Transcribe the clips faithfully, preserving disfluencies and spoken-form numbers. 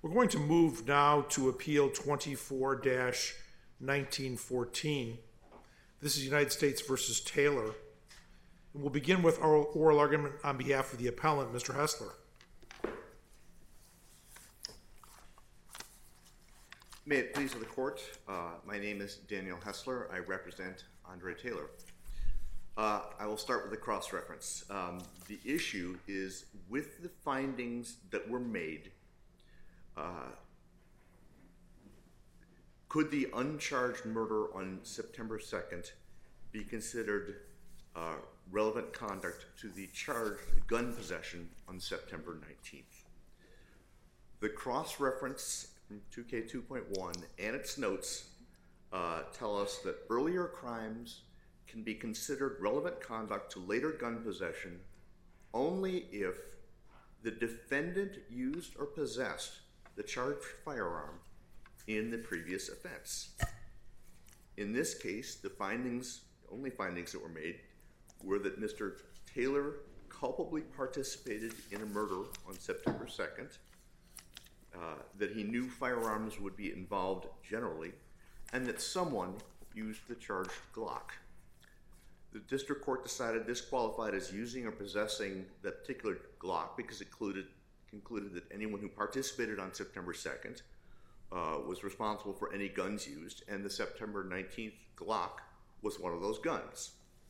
We're going to move now to Appeal twenty-four dash nineteen fourteen. This is United States versus Taylor. And we'll begin with our oral argument on behalf of the appellant, Mister Hessler. May it please the court, uh, my name is Daniel Hessler. I represent Andre Taylor. Uh, I will start with a cross-reference. Um, the issue is with the findings that were made, uh, could the uncharged murder on September second be considered uh, relevant conduct to the charged gun possession on September nineteenth? The cross-reference from two K two point one and its notes uh, tell us that earlier crimes can be considered relevant conduct to later gun possession only if the defendant used or possessed the charged firearm in the previous offense. In this case, the findings, the only findings that were made were that Mister Taylor culpably participated in a murder on September second, uh, that he knew firearms would be involved generally, and that someone used the charged Glock. The district court decided this qualified as using or possessing that particular Glock because it concluded, concluded that anyone who participated on September second uh, was responsible for any guns used, and the September nineteenth Glock was one of those guns.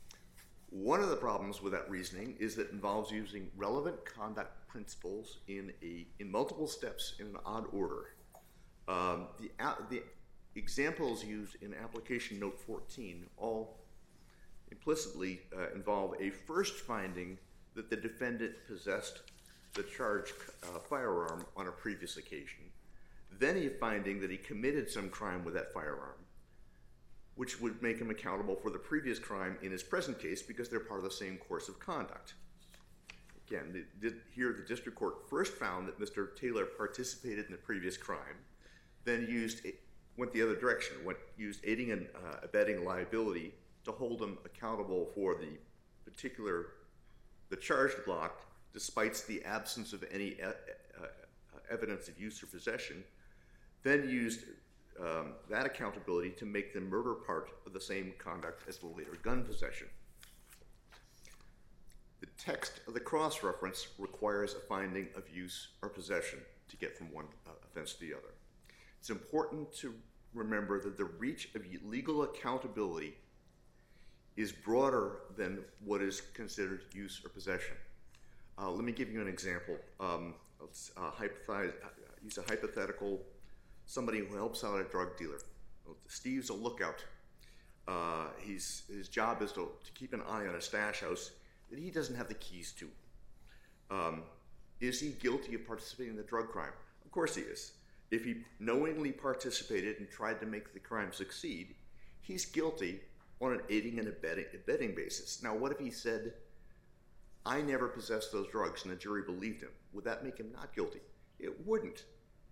One of the problems with that reasoning is that it involves using relevant conduct principles in a in multiple steps in an odd order. Um, the, the examples used in application note fourteen all implicitly uh, involve a first finding that the defendant possessed the charged uh, firearm on a previous occasion, then a finding that he committed some crime with that firearm, which would make him accountable for the previous crime in his present case because they're part of the same course of conduct. Again, the, the, here the district court first found that Mister Taylor participated in the previous crime, then used went the other direction, went used aiding and uh, abetting liability to hold him accountable for the particular, the charged Glock, despite the absence of any e uh, evidence of use or possession, then used um, that accountability to make the murder part of the same conduct as the later gun possession. The text of the cross-reference requires a finding of use or possession to get from one uh, offense to the other. It's important to remember that the reach of legal accountability is broader than what is considered use or possession. Uh, let me give you an example. Um, let's uh, hypothesize, uh, use a hypothetical, somebody who helps out a drug dealer. Steve's a lookout. Uh, he's, his job is to, to keep an eye on a stash house that he doesn't have the keys to. Um, is he guilty of participating in the drug crime? Of course he is. If he knowingly participated and tried to make the crime succeed, he's guilty on an aiding and abetting, abetting basis. Now, what if he said, I never possessed those drugs, and the jury believed him? Would that make him not guilty? It wouldn't.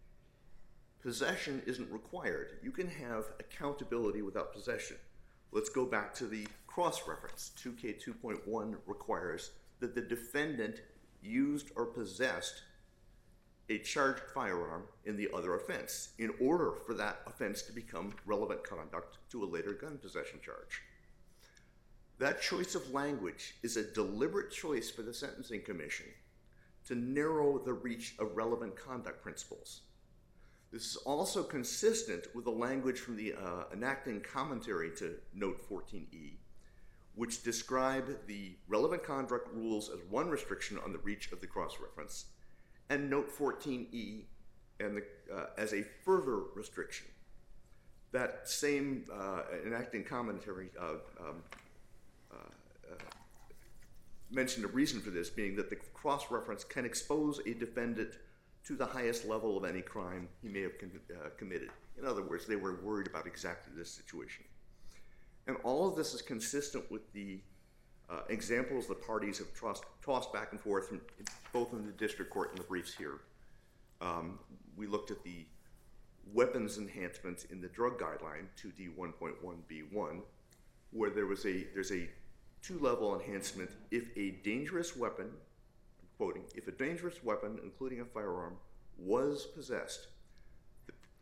Possession isn't required. You can have accountability without possession. Let's go back to the cross-reference. two K two point one requires that the defendant used or possessed a charged firearm in the other offense in order for that offense to become relevant conduct to a later gun possession charge. That choice of language is a deliberate choice for the Sentencing Commission to narrow the reach of relevant conduct principles. This is also consistent with the language from the uh, enacting commentary to Note fourteen E, which describe the relevant conduct rules as one restriction on the reach of the cross-reference, and Note fourteen E and the, uh, as a further restriction. That same uh, enacting commentary uh, um, uh, uh, mentioned a reason for this being that the cross-reference can expose a defendant to the highest level of any crime he may have uh, committed. In other words, they were worried about exactly this situation. And all of this is consistent with the uh, examples the parties have tossed, tossed back and forth, from, both in the district court and the briefs here. Um, we looked at the weapons enhancements in the drug guideline, two D one point one B one, where there was a, there's a two-level enhancement if a dangerous weapon, I'm quoting, if a dangerous weapon, including a firearm, was possessed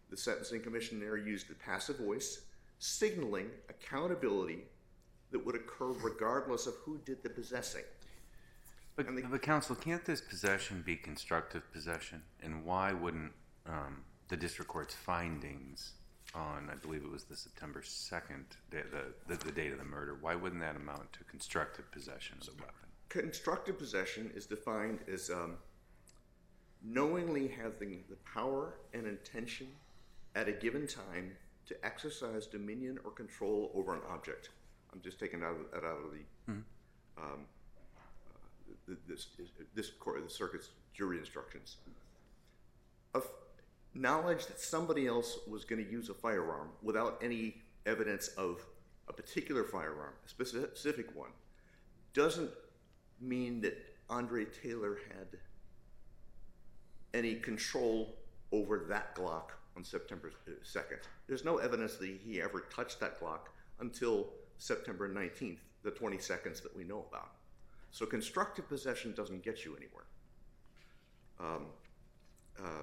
the Sentencing Commission there used the passive voice, signaling accountability that would occur regardless of who did the possessing. But, And the- but counsel, can't this possession be constructive possession? And why wouldn't um, the district court's findings on, I believe it was the September second, the, the, the date of the murder, why wouldn't that amount to constructive possession of the weapon? Constructive possession is defined as um, knowingly having the power and intention at a given time to exercise dominion or control over an object. I'm just taking out of, that out of the, mm-hmm. um, uh, this this court, the circuit's jury instructions. Of knowledge that somebody else was going to use a firearm without any evidence of a particular firearm, a specific one, doesn't mean that Andre Taylor had any control over that Glock on September second. There's no evidence that he ever touched that Glock until September nineteenth, the twenty seconds that we know about. So constructive possession doesn't get you anywhere. Um, uh,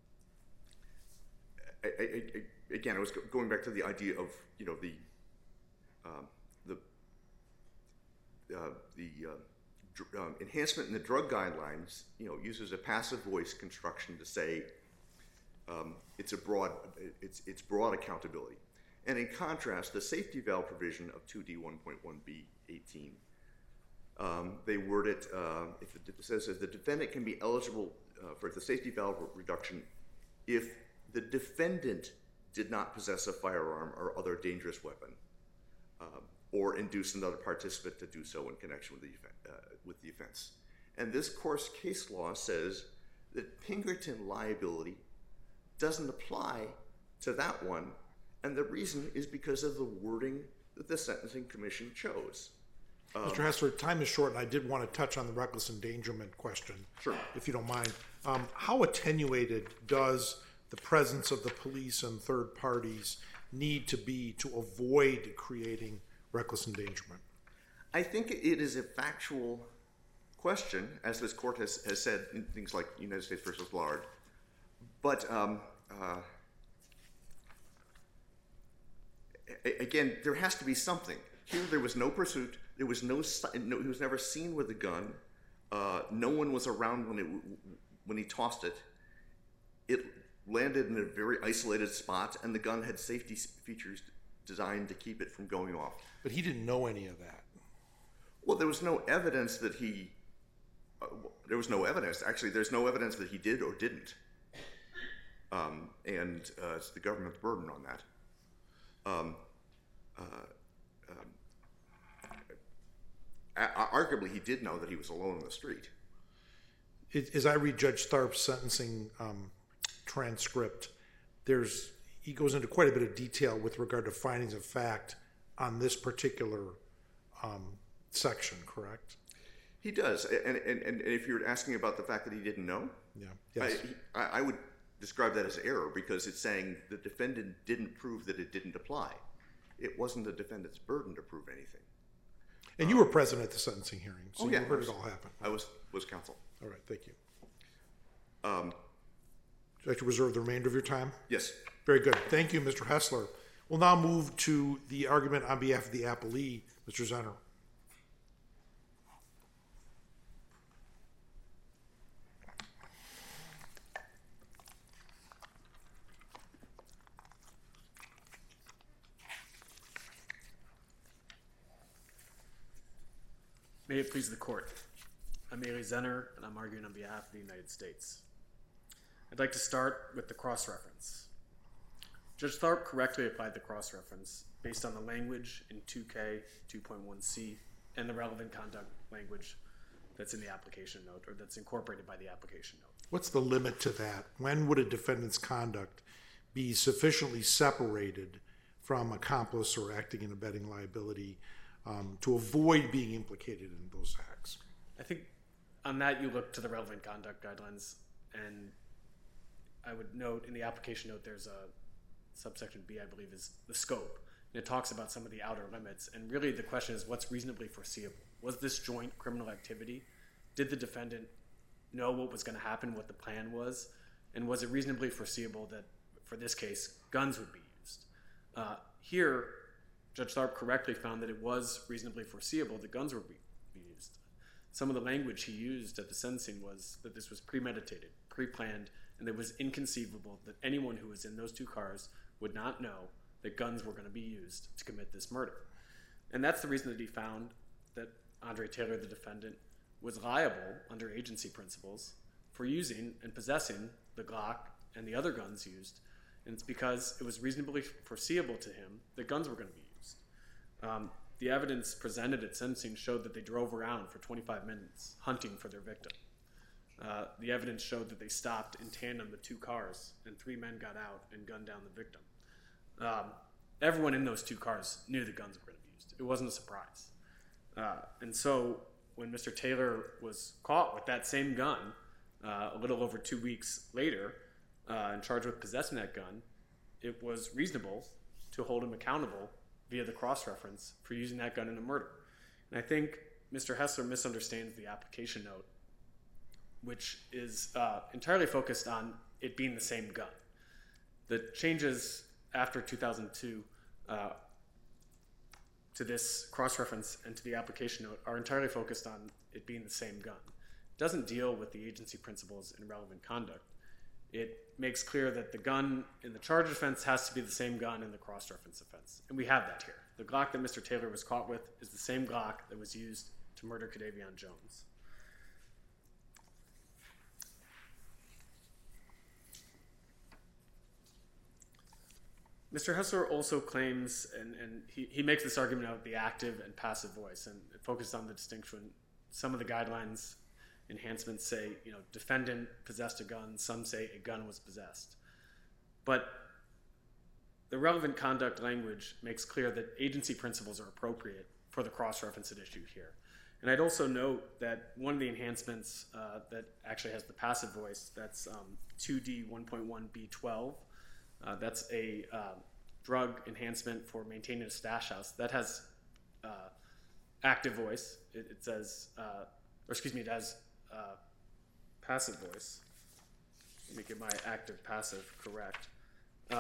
I, I, I, again, I was going back to the idea of, you know, the um, the uh, the uh, dr- um, enhancement in the drug guidelines, you know, uses a passive voice construction to say um, it's a broad it's it's broad accountability. And in contrast, the safety valve provision of two D one point one B eighteen, um, they word it, uh, if it says if the defendant can be eligible uh, for the safety valve reduction if the defendant did not possess a firearm or other dangerous weapon, um, or induce another participant to do so in connection with the, uh, with the offense. And this court's case law says that Pinkerton liability doesn't apply to that one. And the reason is because of the wording that the Sentencing Commission chose. Um, Mister Hessler, time is short, and I did want to touch on the reckless endangerment question, Sure. if you don't mind. Um, how attenuated does the presence of the police and third parties need to be to avoid creating reckless endangerment? I think it is a factual question, as this court has, has said in things like United States versus Lard. But um, uh, again, there has to be something. Here, there was no pursuit. There was no, no he was never seen with a gun. Uh, no one was around when it when he tossed it. It landed in a very isolated spot, and the gun had safety features designed to keep it from going off. But he didn't know any of that. Well, there was no evidence that he. Uh, there was no evidence. Actually, there's no evidence that he did or didn't. Um, and uh, it's the government's burden on that. Um, uh, um, arguably, he did know that he was alone in the street. It, as I read Judge Tharp's sentencing um, transcript, there's he goes into quite a bit of detail with regard to findings of fact on this particular um, section, correct? He does. And, and, and if you're asking about the fact that he didn't know, yeah, yes. I, I would describe that as error because it's saying the defendant didn't prove that it didn't apply. It wasn't the defendant's burden to prove anything. And you were present at the sentencing hearing, so oh, yeah, you heard was, it all happen. I was was counsel. All right, thank you. Um, Would you like to reserve the remainder of your time? Yes. Very good. Thank you, Mister Hessler. We'll now move to the argument on behalf of the appellee, Mister Zenner. May it please the court. I'm Ailey Zenner, and I'm arguing on behalf of the United States. I'd like to start with the cross-reference. Judge Tharp correctly applied the cross-reference based on the language in two K two point one C and the relevant conduct language that's in the application note, or that's incorporated by the application note. What's the limit to that? When would a defendant's conduct be sufficiently separated from accomplice or acting and abetting liability um, to avoid being implicated in those acts? I think on that you look to the relevant conduct guidelines, and I would note in the application note there's a subsection B, I believe, is the scope. And it talks about some of the outer limits, and really the question is what's reasonably foreseeable? Was this joint criminal activity? Did the defendant know what was going to happen, what the plan was? And was it reasonably foreseeable that for this case, guns would be used. Uh, here, Judge Tharp correctly found that it was reasonably foreseeable that guns would be, be used. Some of the language he used at the sentencing was that this was premeditated, pre-planned, and it was inconceivable that anyone who was in those two cars would not know that guns were going to be used to commit this murder. And that's the reason that he found that Andre Taylor, the defendant, was liable under agency principles for using and possessing the Glock and the other guns used. And it's because it was reasonably foreseeable to him that guns were going to be used. Um, the evidence presented at sentencing showed that they drove around for twenty-five minutes hunting for their victim. Uh, the evidence showed that they stopped in tandem with two cars, and three men got out and gunned down the victim. Um, everyone in those two cars knew that guns were going to be used. It wasn't a surprise. Uh, and so when Mister Taylor was caught with that same gun uh, a little over two weeks later uh, and charged with possessing that gun, it was reasonable to hold him accountable via the cross-reference for using that gun in a murder. And I think Mister Hessler misunderstands the application note, which is uh, entirely focused on it being the same gun. The changes after two thousand two uh, to this cross-reference and to the application note are entirely focused on it being the same gun. It doesn't deal with the agency principles in relevant conduct. It makes clear that the gun in the charge offense has to be the same gun in the cross-reference offense. And we have that here. The Glock that Mister Taylor was caught with is the same Glock that was used to murder Kadavion Jones. Mister Hessler also claims, and, and he, he makes this argument about the active and passive voice, and it focuses on the distinction. Some of the guidelines enhancements say, you know, defendant possessed a gun. Some say a gun was possessed. But the relevant conduct language makes clear that agency principles are appropriate for the cross-reference at issue here. And I'd also note that one of the enhancements uh, that actually has the passive voice, that's um, two D one point one B twelve. Uh, that's a uh, drug enhancement for maintaining a stash house. That has uh, active voice. It, it says, uh, or excuse me, it has uh, passive voice. Let me get my active passive correct. Um,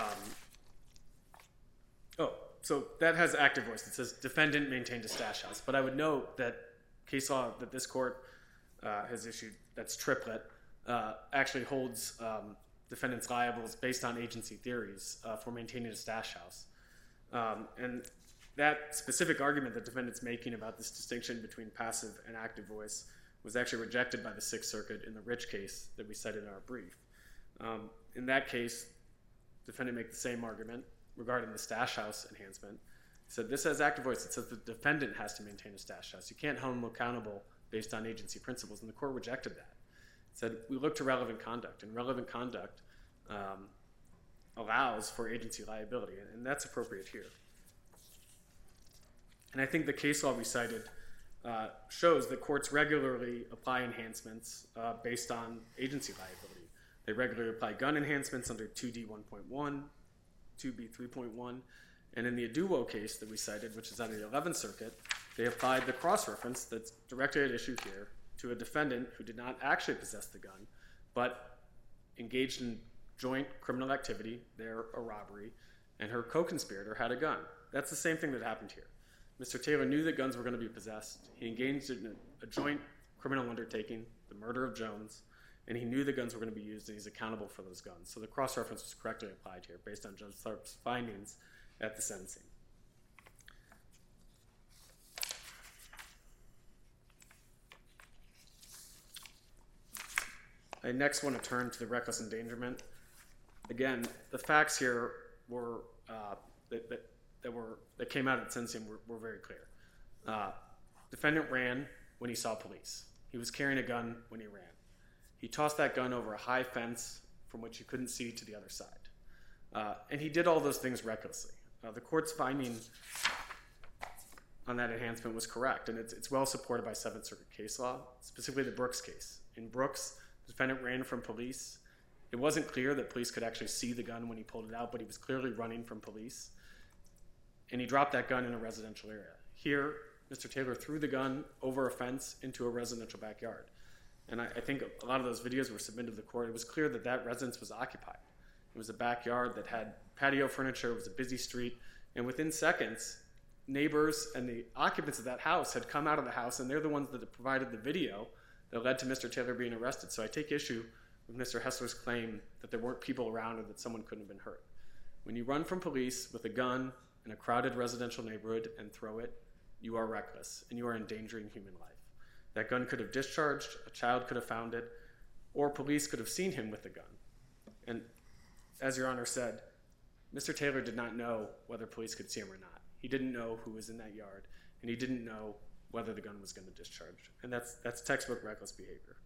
oh, so that has active voice. It says defendant maintained a stash house. But I would note that case law that this court uh, has issued, that's triplet, uh, actually holds um, defendants liable based on agency theories uh, for maintaining a stash house. Um, and that specific argument that defendants making about this distinction between passive and active voice was actually rejected by the Sixth Circuit in the Rich case that we cited in our brief. Um, in that case, defendant made the same argument regarding the stash house enhancement. He said this has active voice. It says the defendant has to maintain a stash house. You can't hold him accountable based on agency principles, and the court rejected that. Said we look to relevant conduct, and relevant conduct um, allows for agency liability, and that's appropriate here. And I think the case law we cited uh, shows that courts regularly apply enhancements uh, based on agency liability. They regularly apply gun enhancements under two D one point one, two B three point one, and in the Aduwo case that we cited, which is under the eleventh Circuit, they applied the cross-reference that's directly at issue here to a defendant who did not actually possess the gun, but engaged in joint criminal activity, there a robbery, and her co-conspirator had a gun. That's the same thing that happened here. Mister Taylor knew that guns were going to be possessed. He engaged in a, a joint criminal undertaking, the murder of Jones, and he knew the guns were going to be used, and he's accountable for those guns. So the cross-reference was correctly applied here based on Judge Tharp's findings at the sentencing. I next want to turn to the reckless endangerment. Again, the facts here were uh, that, that, that were that came out at sentencing were, were very clear. Uh, defendant ran when he saw police. He was carrying a gun when he ran. He tossed that gun over a high fence from which you couldn't see to the other side. Uh, and he did all those things recklessly. Uh, the court's finding on that enhancement was correct, and it's, it's well supported by Seventh Circuit case law, specifically the Brooks case. In Brooks, the defendant ran from police. It wasn't clear that police could actually see the gun when he pulled it out, but he was clearly running from police. And he dropped that gun in a residential area. Here, Mister Taylor threw the gun over a fence into a residential backyard. And I, I think a lot of those videos were submitted to the court. It was clear that that residence was occupied. It was a backyard that had patio furniture. It was a busy street. And within seconds, neighbors and the occupants of that house had come out of the house, and they're the ones that had provided the video that led to Mister Taylor being arrested. So I take issue with Mister Hessler's claim that there weren't people around or that someone couldn't have been hurt. When you run from police with a gun in a crowded residential neighborhood and throw it, you are reckless, and you are endangering human life. That gun could have discharged, a child could have found it, or police could have seen him with the gun. And as Your Honor said, Mister Taylor did not know whether police could see him or not. He didn't know who was in that yard, and he didn't know whether the gun was going to discharge. And that's, that's textbook reckless behavior.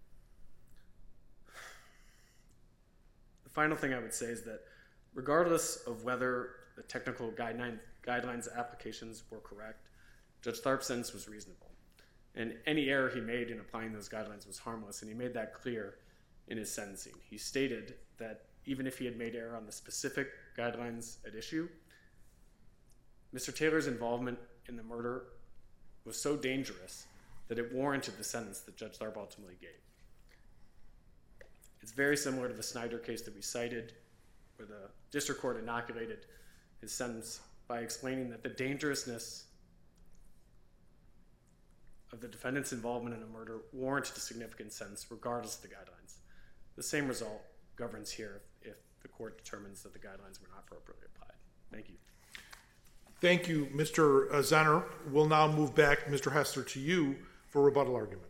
The final thing I would say is that regardless of whether the technical guideline, guidelines applications were correct, Judge Tharp's sentence was reasonable. And any error he made in applying those guidelines was harmless, and he made that clear in his sentencing. He stated that even if he had made error on the specific guidelines at issue, Mister Taylor's involvement in the murder was so dangerous that it warranted the sentence that Judge Tharp ultimately gave. It's very similar to the Snyder case that we cited, where the district court inoculated his sentence by explaining that the dangerousness of the defendant's involvement in a murder warranted a significant sentence regardless of the guidelines. The same result governs here if the court determines that the guidelines were not appropriately applied. Thank you. Thank you, Mister Zenner. We'll now move back, Mister Hessler, to you for rebuttal argument.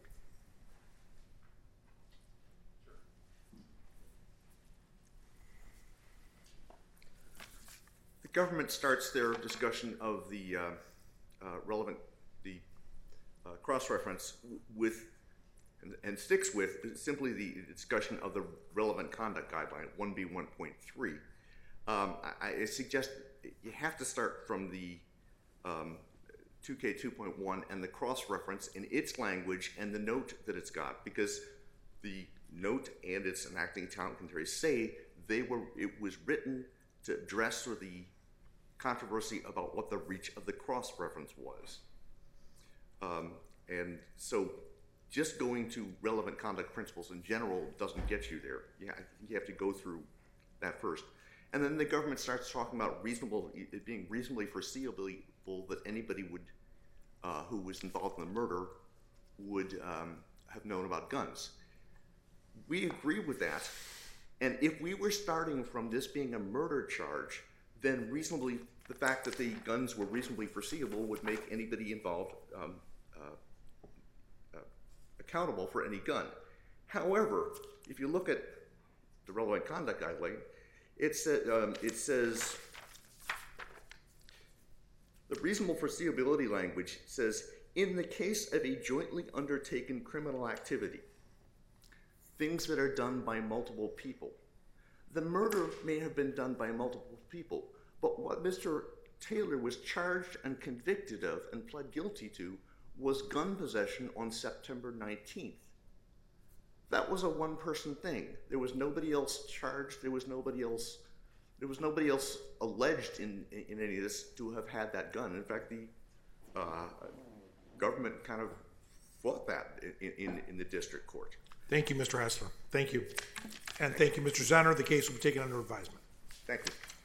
The government starts their discussion of the uh, uh, relevant, the uh, cross-reference with, and, and sticks with simply the discussion of the relevant conduct guideline, one B one point three. Um, I, I suggest you have to start from the um, two K two point one and the cross-reference in its language and the note that it's got, because the note and its enacting talent commentary say they were, it was written to address sort of the controversy about what the reach of the cross-reference was. Um, and so just going to relevant conduct principles in general doesn't get you there. You, ha- you have to go through that first. And then the government starts talking about reasonable, it being reasonably foreseeable that anybody would, uh, who was involved in the murder would um, have known about guns. We agree with that. And if we were starting from this being a murder charge, then reasonably, the fact that the guns were reasonably foreseeable would make anybody involved um, uh, uh, accountable for any gun. However, if you look at the relevant conduct guideline, it, sa- um, it says, the reasonable foreseeability language says, in the case of a jointly undertaken criminal activity, things that are done by multiple people. The murder may have been done by multiple people, but what Mister Taylor was charged and convicted of and pled guilty to was gun possession on September nineteenth. That was a one-person thing. There was nobody else charged. There was nobody else. There was nobody else alleged in in any of this to have had that gun. In fact, the uh, government kind of fought that in, in in the district court. Thank you, Mister Hessler. Thank you. And thank you, Mister Zenner. The case will be taken under advisement. Thank you.